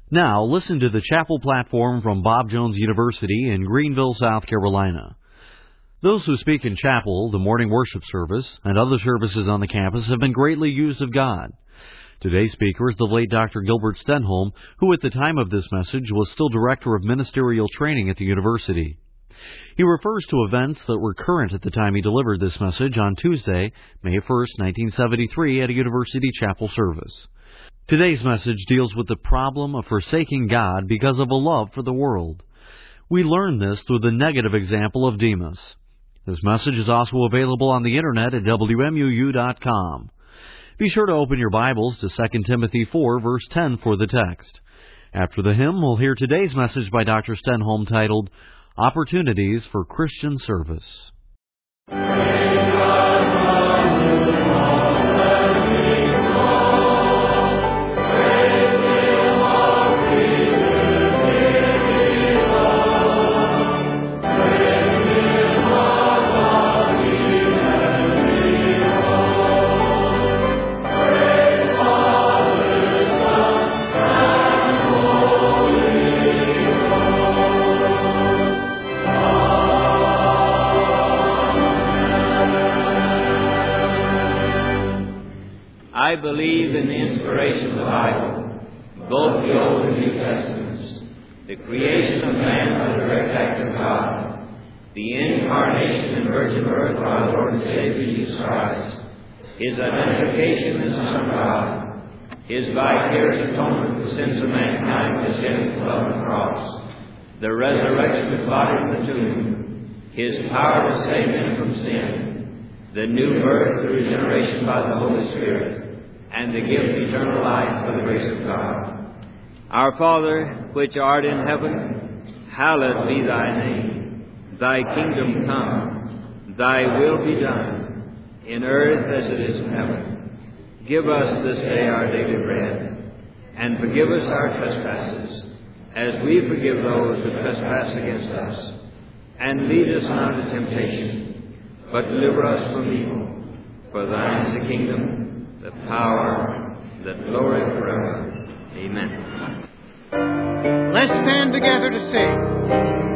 Now, listen to the chapel platform from Bob Jones University in Greenville, South Carolina. Those who speak in chapel, the morning worship service, and other services on the campus have been greatly used of God. Today's speaker is the late Dr. Gilbert Stenholm, who at the time of this message was still Director of Ministerial Training at the university. He refers to events that were current at the time he delivered this message on Tuesday, May 1st, 1973, at a university chapel service. Today's message deals with the problem of forsaking God because of a love for the world. We learn this through the negative example of Demas. This message is also available on the internet at WMUU.com. Be sure to open your Bibles to 2 Timothy 4, verse 10 for the text. After the hymn, we'll hear today's message by Dr. Stenholm titled, Opportunities for Christian Service. I believe in the inspiration of the Bible, both the Old and New Testaments, the creation of man by the direct act of God, the incarnation and virgin birth of our Lord and Savior Jesus Christ, His identification as the Son of God, His vicarious atonement for the sins of mankind with His shed blood on the cross, the resurrection of the body from the tomb, His power to save men from sin, the new birth through regeneration by the Holy Spirit, and the gift of eternal life by the grace of God. Our Father, which art in heaven, hallowed be thy name. Thy kingdom come, thy will be done, in earth as it is in heaven. Give us this day our daily bread, and forgive us our trespasses, as we forgive those who trespass against us. And lead us not into temptation, but deliver us from evil. For thine is the kingdom, the power, the glory forever. Amen. Let's stand together to sing.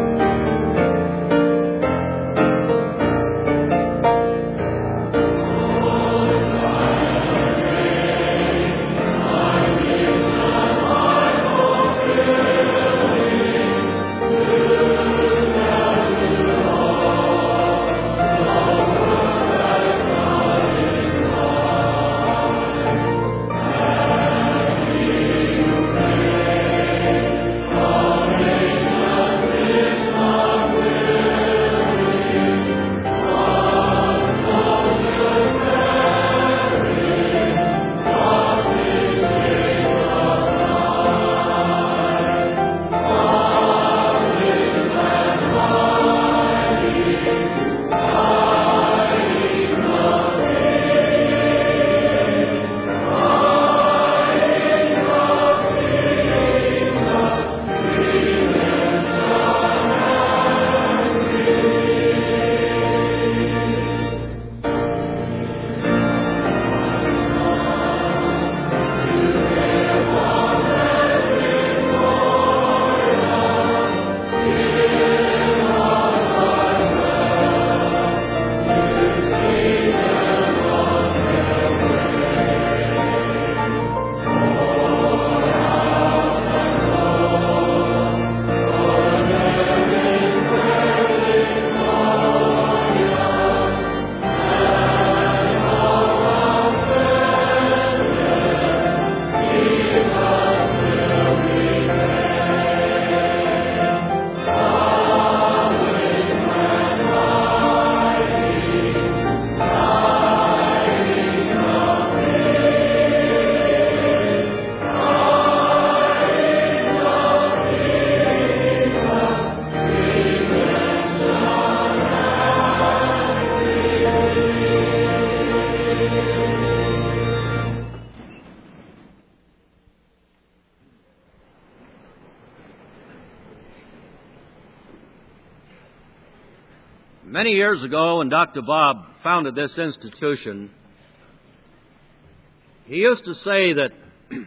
Many years ago, when Dr. Bob founded this institution, he used to say that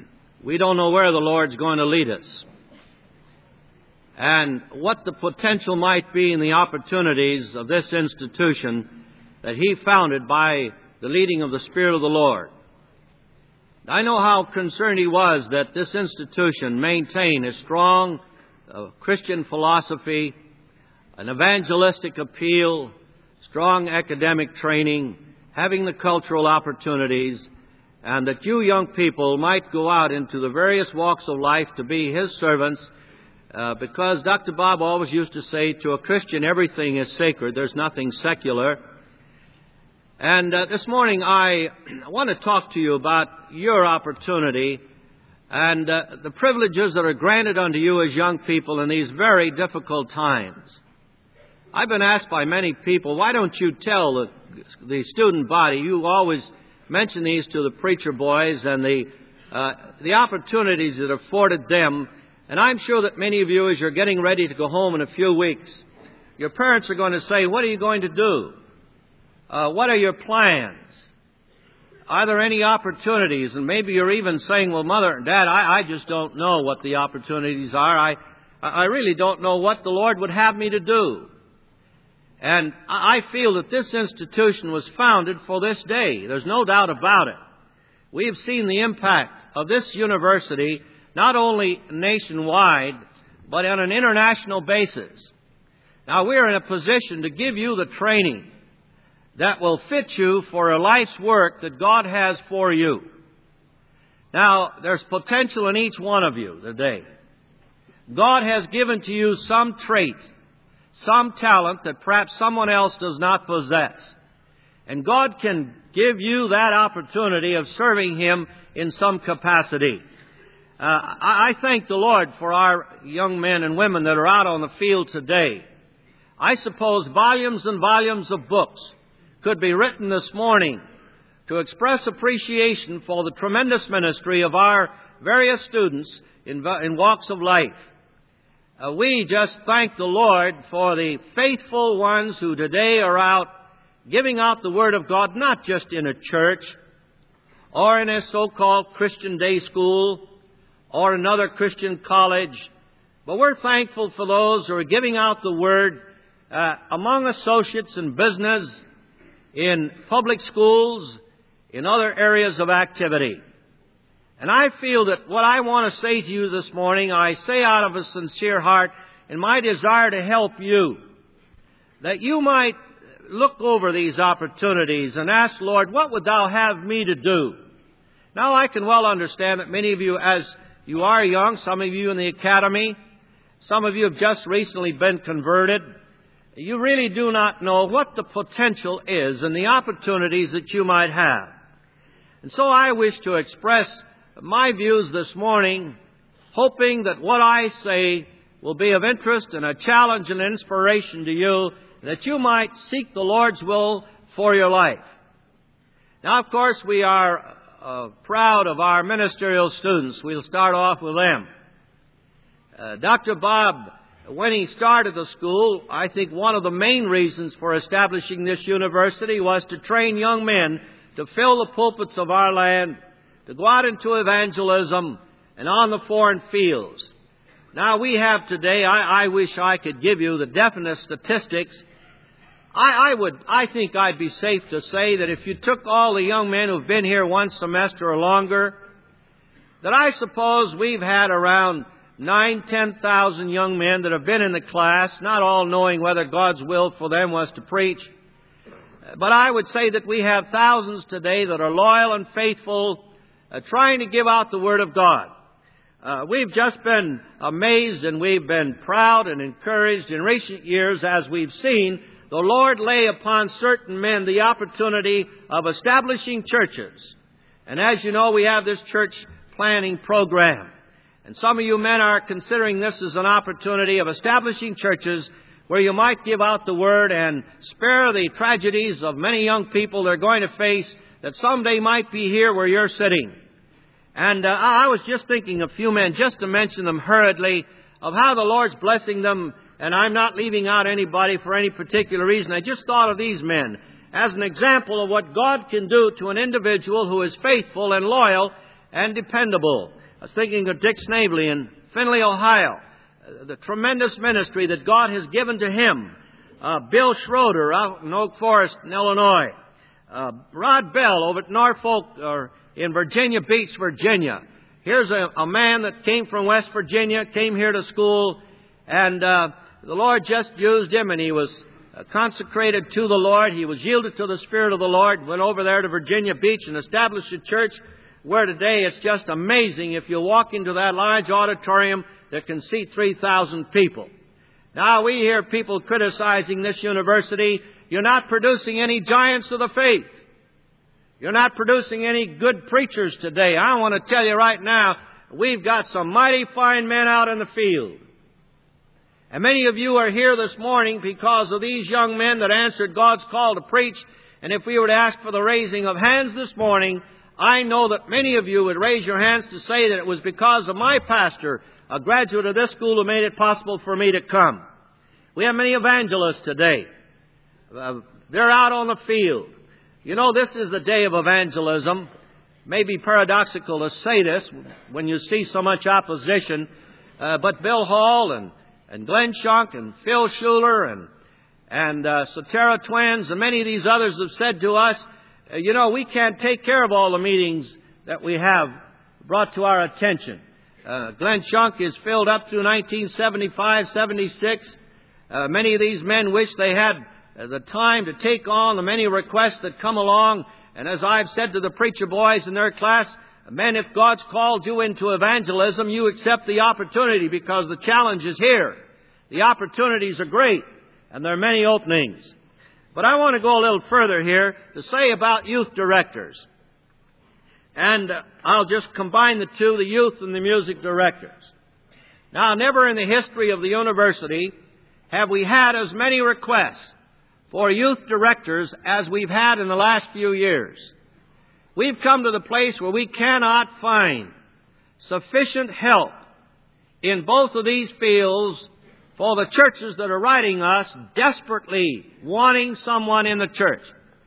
we don't know where the Lord's going to lead us, and what the potential might be in the opportunities of this institution that he founded by the leading of the Spirit of the Lord. I know how concerned he was that this institution maintain a strong Christian philosophy, an evangelistic appeal, strong academic training, having the cultural opportunities, and that you young people might go out into the various walks of life to be his servants, because Dr. Bob always used to say, to a Christian, everything is sacred. There's nothing secular. And this morning I want to talk to you about your opportunity and the privileges that are granted unto you as young people in these very difficult times. I've been asked by many people, why don't you tell the student body? You always mention these to the preacher boys and the opportunities that are afforded them. And I'm sure that many of you, as you're getting ready to go home in a few weeks, your parents are going to say, what are you going to do? What are your plans? Are there any opportunities? And maybe you're even saying, well, Mother and Dad, I just don't know what the opportunities are. I really don't know what the Lord would have me to do. And I feel that this institution was founded for this day. There's no doubt about it. We have seen the impact of this university not only nationwide, but on an international basis. Now, we're in a position to give you the training that will fit you for a life's work that God has for you. Now, there's potential in each one of you today. God has given to you some trait, some talent that perhaps someone else does not possess. And God can give you that opportunity of serving Him in some capacity. I thank the Lord for our young men and women that are out on the field today. I suppose volumes and volumes of books could be written this morning to express appreciation for the tremendous ministry of our various students in walks of life. We just thank the Lord for the faithful ones who today are out giving out the Word of God, not just in a church or in a so-called Christian day school or another Christian college, but we're thankful for those who are giving out the Word among associates in business, in public schools, in other areas of activity. And I feel that what I want to say to you this morning, I say out of a sincere heart in my desire to help you, that you might look over these opportunities and ask, Lord, what would Thou have me to do? Now, I can well understand that many of you, as you are young, some of you in the academy, some of you have just recently been converted, you really do not know what the potential is and the opportunities that you might have. And so I wish to express my views this morning, hoping that what I say will be of interest and a challenge and inspiration to you, that you might seek the Lord's will for your life. Now, of course, we are proud of our ministerial students. We'll start off with them. Dr. Bob, when he started the school, I think one of the main reasons for establishing this university was to train young men to fill the pulpits of our land, to go out into evangelism and on the foreign fields. Now, we have today, I wish I could give you the definite statistics. I think I'd be safe to say that if you took all the young men who've been here one semester or longer, that I suppose we've had around 10,000 young men that have been in the class, not all knowing whether God's will for them was to preach. But I would say that we have thousands today that are loyal and faithful, trying to give out the Word of God. We've just been amazed and we've been proud and encouraged in recent years as we've seen the Lord lay upon certain men the opportunity of establishing churches. And as you know, we have this church planning program. And some of you men are considering this as an opportunity of establishing churches where you might give out the Word and spare the tragedies of many young people they're going to face that someday might be here where you're sitting. And I was just thinking of a few men, just to mention them hurriedly, of how the Lord's blessing them. And I'm not leaving out anybody for any particular reason. I just thought of these men as an example of what God can do to an individual who is faithful and loyal and dependable. I was thinking of Dick Snavely in Findlay, Ohio, the tremendous ministry that God has given to him. Bill Schroeder out in Oak Forest, in Illinois. Rod Bell over at Norfolk, or in Virginia Beach, Virginia. Here's a man that came from West Virginia, came here to school, and the Lord just used him, and he was consecrated to the Lord. He was yielded to the Spirit of the Lord, went over there to Virginia Beach and established a church where today it's just amazing. If you walk into that large auditorium that can seat 3,000 people. Now we hear people criticizing this university. You're not producing any giants of the faith. You're not producing any good preachers today. I want to tell you right now, we've got some mighty fine men out in the field. And many of you are here this morning because of these young men that answered God's call to preach. And if we were to ask for the raising of hands this morning, I know that many of you would raise your hands to say that it was because of my pastor, a graduate of this school, who made it possible for me to come. We have many evangelists today. They're out on the field. You know, this is the day of evangelism. It may be paradoxical to say this when you see so much opposition, but Bill Hall and Glenn Shunk and Phil Schuler and Sotera Twins and many of these others have said to us, you know, we can't take care of all the meetings that we have brought to our attention. Glenn Shunk is filled up through 1975, 76. Many of these men wish they had the time to take on the many requests that come along. And as I've said to the preacher boys in their class, men, if God's called you into evangelism, you accept the opportunity because the challenge is here. The opportunities are great, and there are many openings. But I want to go a little further here to say about youth directors. And I'll just combine the two, the youth and the music directors. Now, never in the history of the university have we had as many requests for youth directors as we've had in the last few years. We've come to the place where we cannot find sufficient help in both of these fields for the churches that are writing us desperately wanting someone in the church.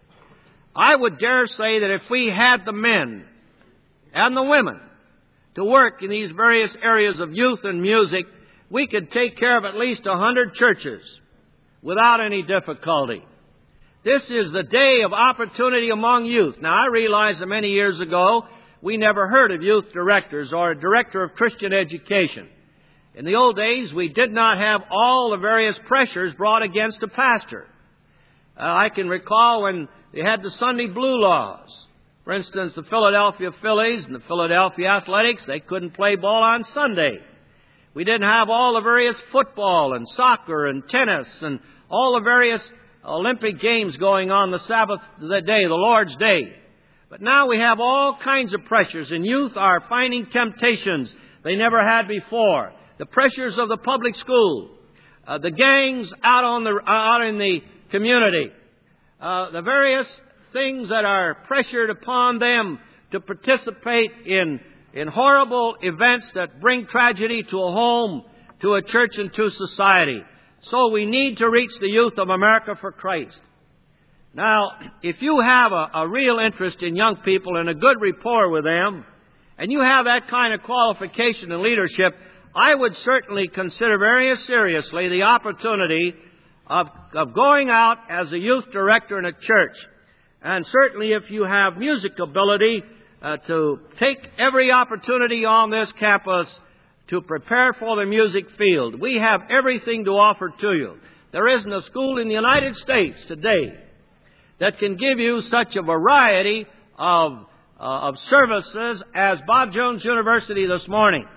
I would dare say that if we had the men and the women to work in these various areas of youth and music, we could take care of at least 100 churches without any difficulty. This is the day of opportunity among youth. Now, I realize that many years ago, we never heard of youth directors or a director of Christian education. In the old days, we did not have all the various pressures brought against a pastor. I can recall when they had the Sunday blue laws. For instance, the Philadelphia Phillies and the Philadelphia Athletics, they couldn't play ball on Sunday. We didn't have all the various football and soccer and tennis and all the various Olympic games going on the Sabbath the day, the Lord's Day. But now we have all kinds of pressures, and youth are finding temptations they never had before. The pressures of the public school, the gangs out in the community, the various things that are pressured upon them to participate in horrible events that bring tragedy to a home, to a church, and to society. So we need to reach the youth of America for Christ. Now, if you have a real interest in young people and a good rapport with them, and you have that kind of qualification and leadership, I would certainly consider very seriously the opportunity of going out as a youth director in a church. And certainly if you have music ability, to take every opportunity on this campus to prepare for the music field. We have everything to offer to you. There isn't a school in the United States today that can give you such a variety of services as Bob Jones University this morning.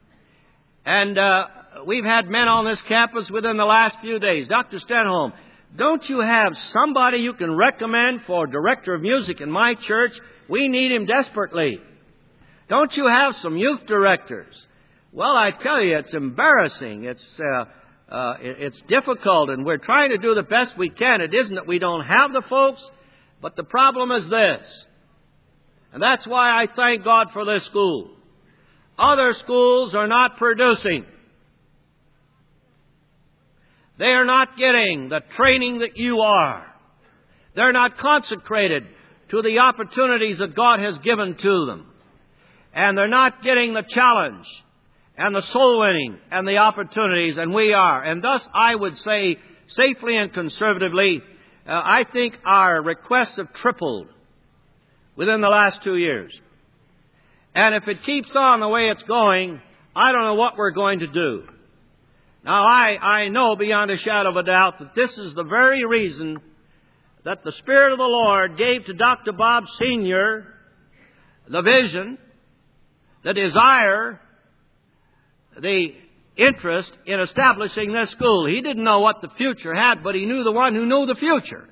And we've had men on this campus within the last few days. Dr. Stenholm, don't you have somebody you can recommend for director of music in my church? We need him desperately. Don't you have some youth directors? Well, I tell you, it's embarrassing. It's difficult, and we're trying to do the best we can. It isn't that we don't have the folks, but the problem is this. And that's why I thank God for this school. Other schools are not producing. They are not getting the training that you are. They're not consecrated to the opportunities that God has given to them. And they're not getting the challenge and the soul winning and the opportunities, and we are. And thus, I would say, safely and conservatively, I think our requests have tripled within the last 2 years. And if it keeps on the way it's going, I don't know what we're going to do. Now, I know beyond a shadow of a doubt that this is the very reason that the Spirit of the Lord gave to Dr. Bob Sr. the vision, the desire, the interest in establishing this school. He didn't know what the future had, but he knew the one who knew the future.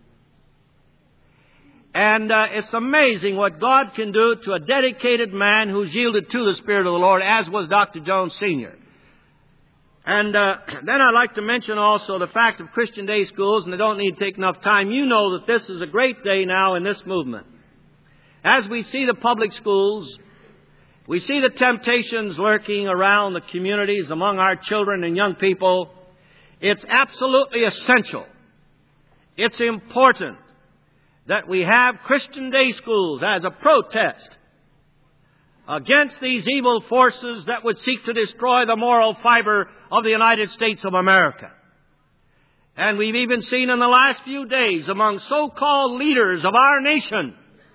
And it's amazing what God can do to a dedicated man who's yielded to the Spirit of the Lord, as was Dr. Jones Sr. And then I'd like to mention also the fact of Christian day schools, and I don't need to take enough time. You know that this is a great day now in this movement. As we see the public schools, we see the temptations lurking around the communities among our children and young people. It's absolutely essential. It's important that we have Christian day schools as a protest against these evil forces that would seek to destroy the moral fiber of the United States of America. And we've even seen in the last few days among so-called leaders of our nation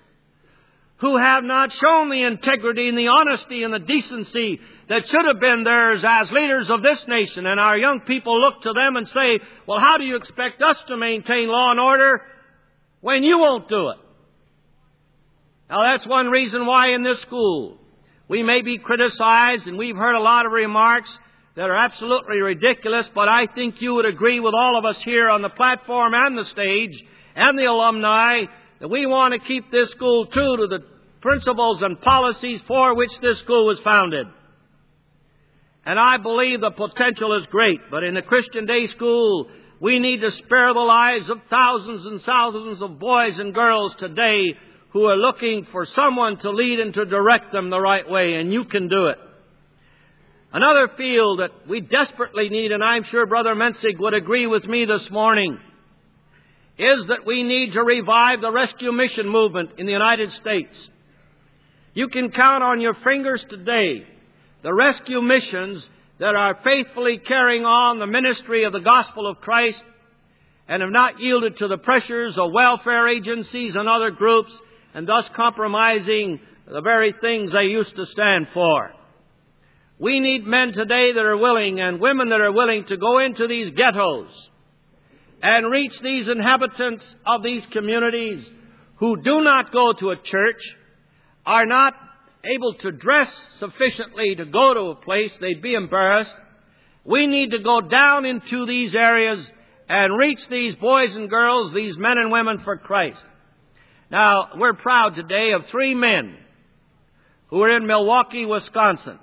who have not shown the integrity and the honesty and the decency that should have been theirs as leaders of this nation. And our young people look to them and say, well, how do you expect us to maintain law and order when you won't do it? Now, that's one reason why in this school we may be criticized, and we've heard a lot of remarks that are absolutely ridiculous, but I think you would agree with all of us here on the platform and the stage and the alumni that we want to keep this school true to the principles and policies for which this school was founded. And I believe the potential is great, but in the Christian day school, we need to spare the lives of thousands and thousands of boys and girls today who are looking for someone to lead and to direct them the right way, and you can do it. Another field that we desperately need, and I'm sure Brother Mensig would agree with me this morning, is that we need to revive the rescue mission movement in the United States. You can count on your fingers today the rescue missions that are faithfully carrying on the ministry of the gospel of Christ and have not yielded to the pressures of welfare agencies and other groups, and thus compromising the very things they used to stand for. We need men today that are willing and women that are willing to go into these ghettos and reach these inhabitants of these communities who do not go to a church, are not able to dress sufficiently to go to a place, they'd be embarrassed. We need to go down into these areas and reach these boys and girls, these men and women for Christ. Now, we're proud today of 3 men who were in Milwaukee, Wisconsin.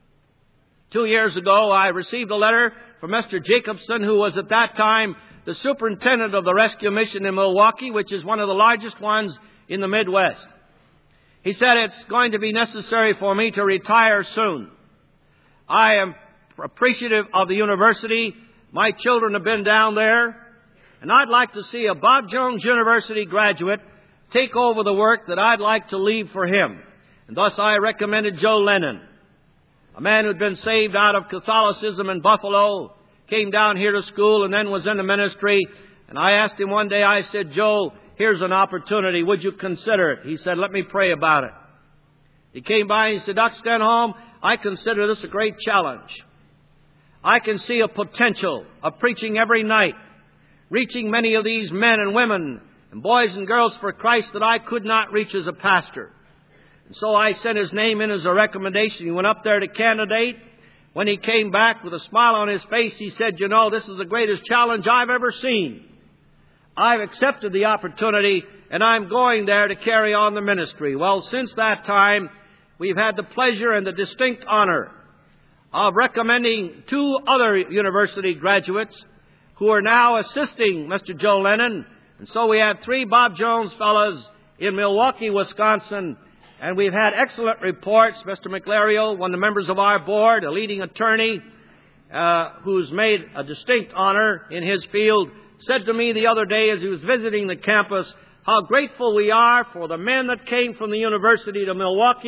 2 years ago, I received a letter from Mr. Jacobson, who was at that time the superintendent of the rescue mission in Milwaukee, which is one of the largest ones in the Midwest. He said, it's going to be necessary for me to retire soon. I am appreciative of the university. My children have been down there, and I'd like to see a Bob Jones University graduate take over the work that I'd like to leave for him. And thus I recommended Joe Lennon, a man who'd been saved out of Catholicism in Buffalo, came down here to school and then was in the ministry. And I asked him one day, I said, Joe, here's an opportunity. Would you consider it? He said, let me pray about it. He came by and he said, Dr. Stenholm, I consider this a great challenge. I can see a potential of preaching every night, reaching many of these men and women and boys and girls for Christ that I could not reach as a pastor. And so I sent his name in as a recommendation. He went up there to candidate. When he came back with a smile on his face, he said, you know, this is the greatest challenge I've ever seen. I've accepted the opportunity, and I'm going there to carry on the ministry. Well, since that time, we've had the pleasure and the distinct honor of recommending 2 other university graduates who are now assisting Mr. Joe Lennon. And so we have 3 Bob Jones fellows in Milwaukee, Wisconsin, and we've had excellent reports. Mr. McLario, one of the members of our board, a leading attorney who's made a distinct honor in his field, said to me the other day as he was visiting the campus how grateful we are for the men that came from the university to Milwaukee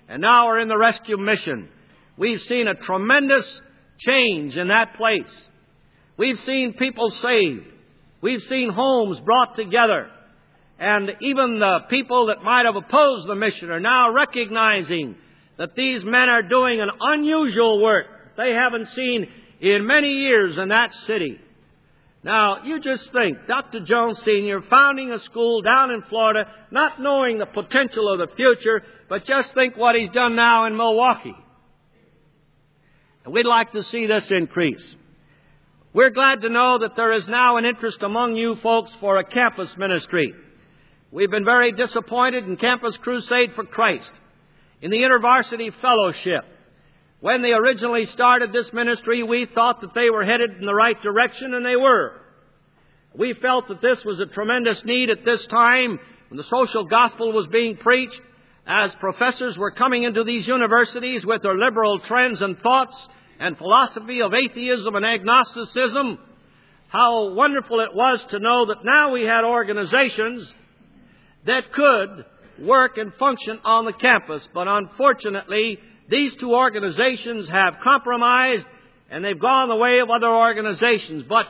and now are in the rescue mission. We've seen a tremendous change in that place. We've seen people saved. We've seen homes brought together. And even the people that might have opposed the mission are now recognizing that these men are doing an unusual work they haven't seen in many years in that city. Now, you just think, Dr. Jones Sr. founding a school down in Florida, not knowing the potential of the future, but just think what he's done now in Milwaukee. And we'd like to see this increase. We're glad to know that there is now an interest among you folks for a campus ministry. We've been very disappointed in Campus Crusade for Christ, in the InterVarsity Fellowship. When they originally started this ministry, we thought that they were headed in the right direction, and they were. We felt that this was a tremendous need at this time when the social gospel was being preached, as professors were coming into these universities with their liberal trends and thoughts and philosophy of atheism and agnosticism. How wonderful it was to know that now we had organizations that could work and function on the campus. But unfortunately, these two organizations have compromised, and they've gone the way of other organizations. But,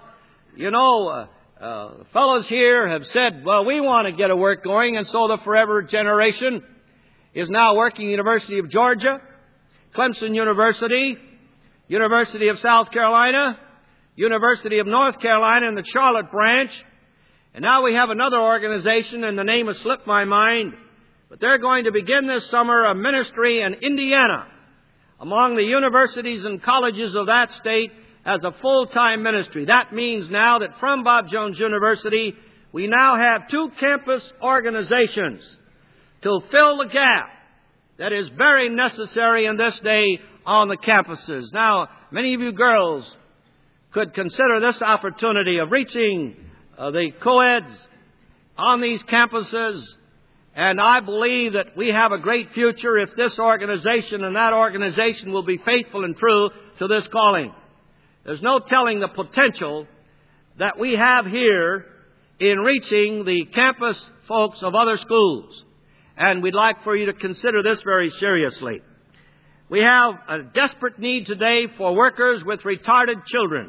fellows here have said, well, we want to get a work going, and so the Forever Generation is now working University of Georgia, Clemson University, University of South Carolina, University of North Carolina in the Charlotte branch. And now we have another organization, and the name has slipped my mind, but they're going to begin this summer a ministry in Indiana among the universities and colleges of that state as a full-time ministry. That means now that from Bob Jones University, we now have two campus organizations to fill the gap that is very necessary in this day on the campuses. Now, many of you girls could consider this opportunity of reaching the co-eds on these campuses, and I believe that we have a great future if this organization and that organization will be faithful and true to this calling. There's no telling the potential that we have here in reaching the campus folks of other schools, and we'd like for you to consider this very seriously. We have a desperate need today for workers with retarded children.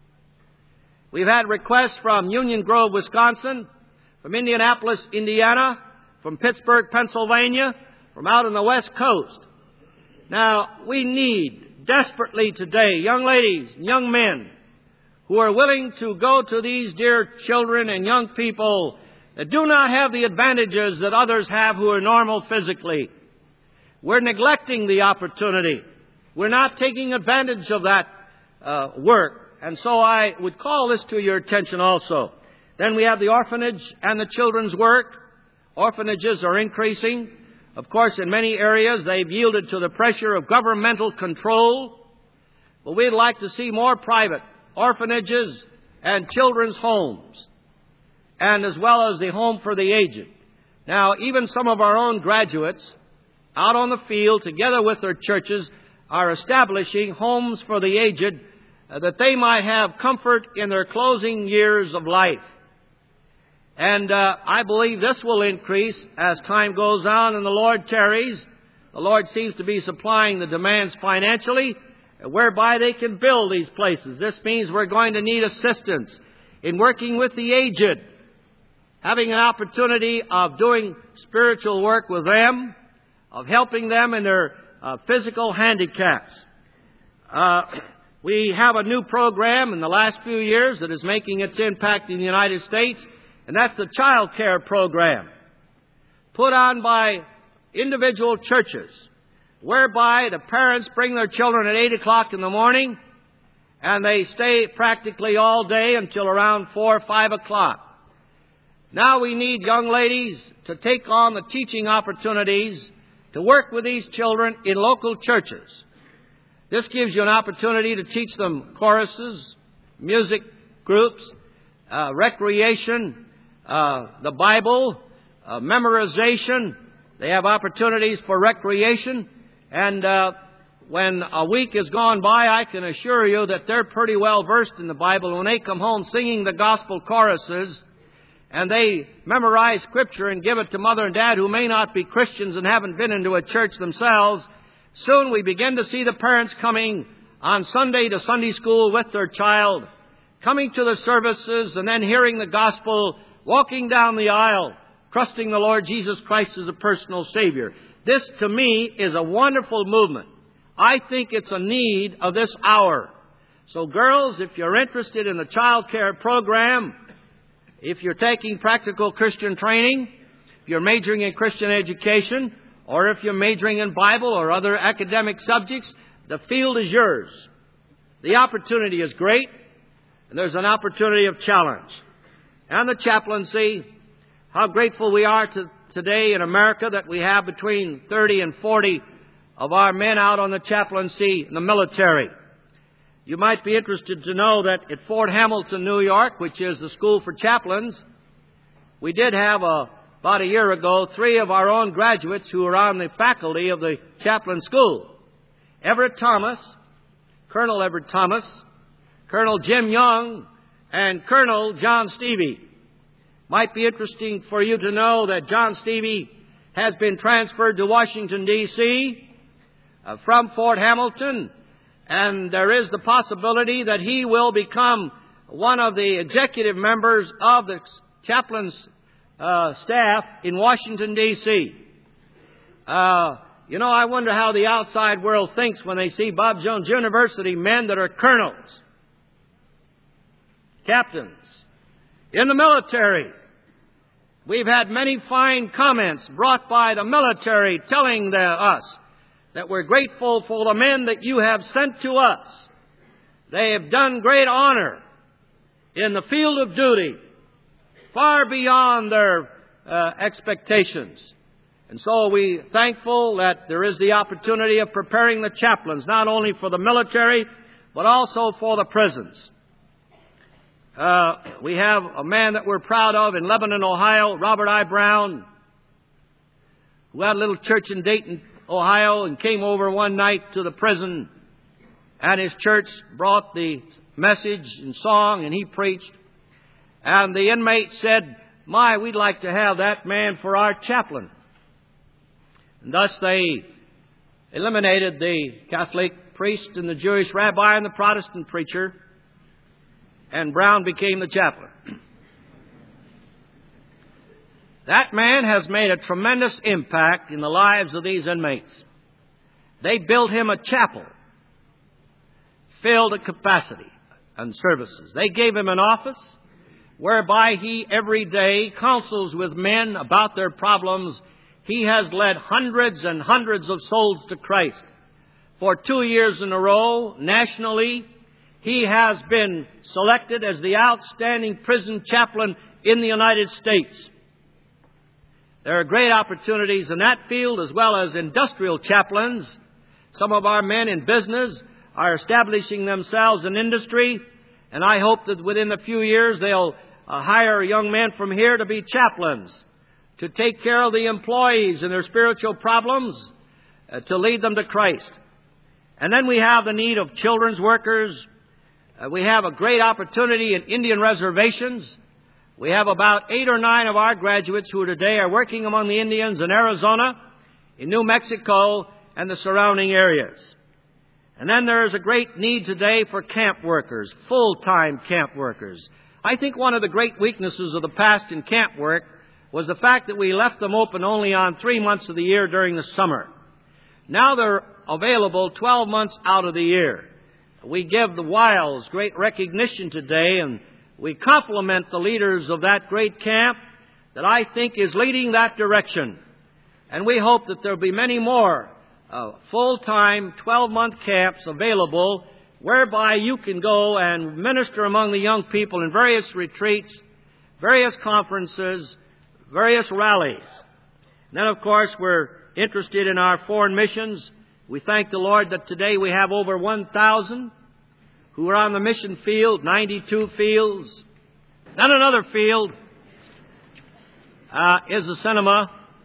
We've had requests from Union Grove, Wisconsin, from Indianapolis, Indiana, from Pittsburgh, Pennsylvania, from out on the West Coast. Now, we need desperately today young ladies and young men who are willing to go to these dear children and young people that do not have the advantages that others have who are normal physically. We're neglecting the opportunity. We're not taking advantage of that work. And so I would call this to your attention also. Then we have the orphanage and the children's work. Orphanages are increasing. Of course, in many areas, they've yielded to the pressure of governmental control. But we'd like to see more private orphanages and children's homes, and as well as the home for the aged. Now, even some of our own graduates out on the field, together with their churches, are establishing homes for the aged that they might have comfort in their closing years of life. And I believe this will increase as time goes on and the Lord tarries. The Lord seems to be supplying the demands financially, whereby they can build these places. This means we're going to need assistance in working with the aged, having an opportunity of doing spiritual work with them, of helping them in their physical handicaps. We have a new program in the last few years that is making its impact in the United States, and that's the child care program, put on by individual churches, whereby the parents bring their children at 8 o'clock in the morning, and they stay practically all day until around 4 or 5 o'clock. Now we need young ladies to take on the teaching opportunities to work with these children in local churches. This gives you an opportunity to teach them choruses, music groups, recreation, the Bible, memorization. They have opportunities for recreation. And when a week has gone by, I can assure you that they're pretty well versed in the Bible. When they come home singing the gospel choruses, and they memorize Scripture and give it to Mother and Dad who may not be Christians and haven't been into a church themselves, soon we begin to see the parents coming on Sunday to Sunday school with their child, coming to the services and then hearing the gospel, walking down the aisle, trusting the Lord Jesus Christ as a personal Savior. This, to me, is a wonderful movement. I think it's a need of this hour. So, girls, if you're interested in the child care program, if you're taking practical Christian training, if you're majoring in Christian education, or if you're majoring in Bible or other academic subjects, the field is yours. The opportunity is great, and there's an opportunity of challenge. And the chaplaincy, how grateful we are today in America that we have between 30 and 40 of our men out on the chaplaincy in the military. You might be interested to know that at Fort Hamilton, New York, which is the school for chaplains, we did have about a year ago 3 of our own graduates who were on the faculty of the chaplain school. Everett Thomas, Colonel Everett Thomas, Colonel Jim Young, and Colonel John Stevie. Might be interesting for you to know that John Stevie has been transferred to Washington, D.C. From Fort Hamilton, and there is the possibility that he will become one of the executive members of the chaplain's staff in Washington, D.C. I wonder how the outside world thinks when they see Bob Jones University men that are colonels, captains, in the military. We've had many fine comments brought by the military telling us that we're grateful for the men that you have sent to us. They have done great honor in the field of duty, far beyond their expectations. And so we're thankful that there is the opportunity of preparing the chaplains, not only for the military, but also for the prisons. We have a man that we're proud of in Lebanon, Ohio, Robert I. Brown, who had a little church in Dayton, Ohio, and came over one night to the prison, and his church brought the message and song, and he preached. And the inmates said, "My, we'd like to have that man for our chaplain." And thus they eliminated the Catholic priest and the Jewish rabbi and the Protestant preacher, and Brown became the chaplain. That man has made a tremendous impact in the lives of these inmates. They built him a chapel, filled a capacity and services. They gave him an office whereby he every day counsels with men about their problems. He has led hundreds and hundreds of souls to Christ. For 2 years in a row, nationally, he has been selected as the outstanding prison chaplain in the United States. There are great opportunities in that field as well as industrial chaplains. Some of our men in business are establishing themselves in industry, and I hope that within a few years they'll hire young men from here to be chaplains, to take care of the employees and their spiritual problems, to lead them to Christ. And then we have the need of children's workers. We have a great opportunity in Indian reservations. We have about 8 or 9 of our graduates who today are working among the Indians in Arizona, in New Mexico, and the surrounding areas. And then there is a great need today for camp workers, full-time camp workers. I think one of the great weaknesses of the past in camp work was the fact that we left them open only on 3 months of the year during the summer. Now they're available 12 months out of the year. We give the Wiles great recognition today, and we compliment the leaders of that great camp that I think is leading that direction. And we hope that there will be many more full-time 12-month camps available whereby you can go and minister among the young people in various retreats, various conferences, various rallies. And then, of course, we're interested in our foreign missions. We thank the Lord that today we have over 1,000 who are on the mission field, 92 fields. Then another field is the cinema.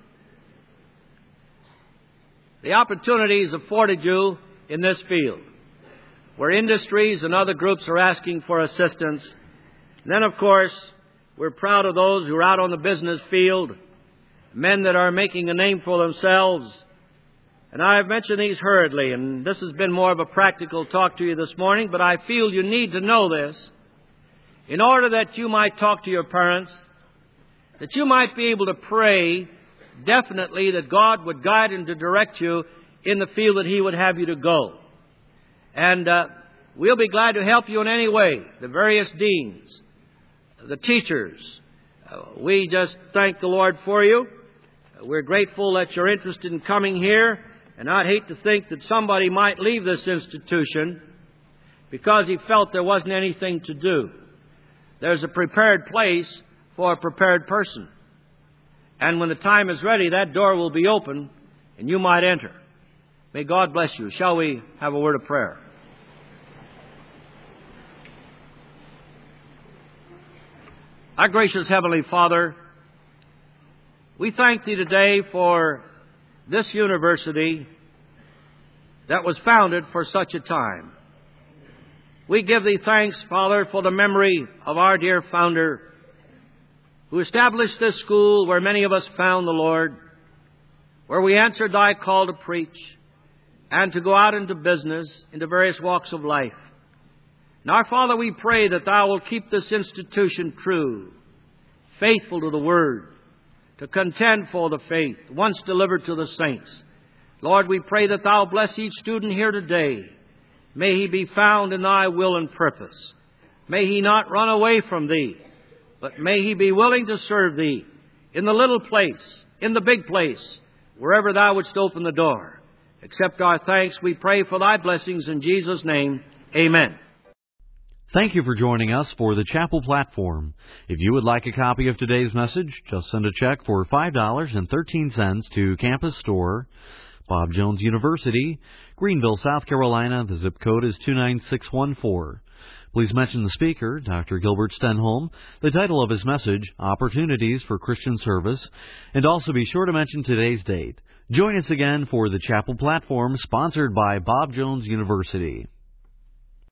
The opportunities afforded you in this field, where industries and other groups are asking for assistance. And then, of course, We're proud of those who are out on the business field, men that are making a name for themselves. And I've mentioned these hurriedly, and this has been more of a practical talk to you this morning, but I feel you need to know this in order that you might talk to your parents, that you might be able to pray definitely that God would guide and to direct you in the field that He would have you to go. And we'll be glad to help you in any way, the various deans, the teachers. We just thank the Lord for you. We're grateful that you're interested in coming here, and I'd hate to think that somebody might leave this institution because he felt there wasn't anything to do. There's a prepared place for a prepared person. And when the time is ready, that door will be open and you might enter. May God bless you. Shall we have a word of prayer? Our gracious Heavenly Father, we thank Thee today for this university that was founded for such a time. We give Thee thanks, Father, for the memory of our dear founder who established this school where many of us found the Lord, where we answered Thy call to preach and to go out into business, into various walks of life. Now, Father, we pray that Thou will keep this institution true, faithful to the Word, to contend for the faith once delivered to the saints. Lord, we pray that Thou bless each student here today. May he be found in Thy will and purpose. May he not run away from Thee, but may he be willing to serve Thee in the little place, in the big place, wherever Thou wouldst open the door. Accept our thanks, we pray for Thy blessings in Jesus' name. Amen. Thank you for joining us for the Chapel Platform. If you would like a copy of today's message, just send a check for $5.13 to Campus Store, Bob Jones University, Greenville, South Carolina. The zip code is 29614. Please mention the speaker, Dr. Gilbert Stenholm, the title of his message, Opportunities for Christian Service, and also be sure to mention today's date. Join us again for the Chapel Platform, sponsored by Bob Jones University.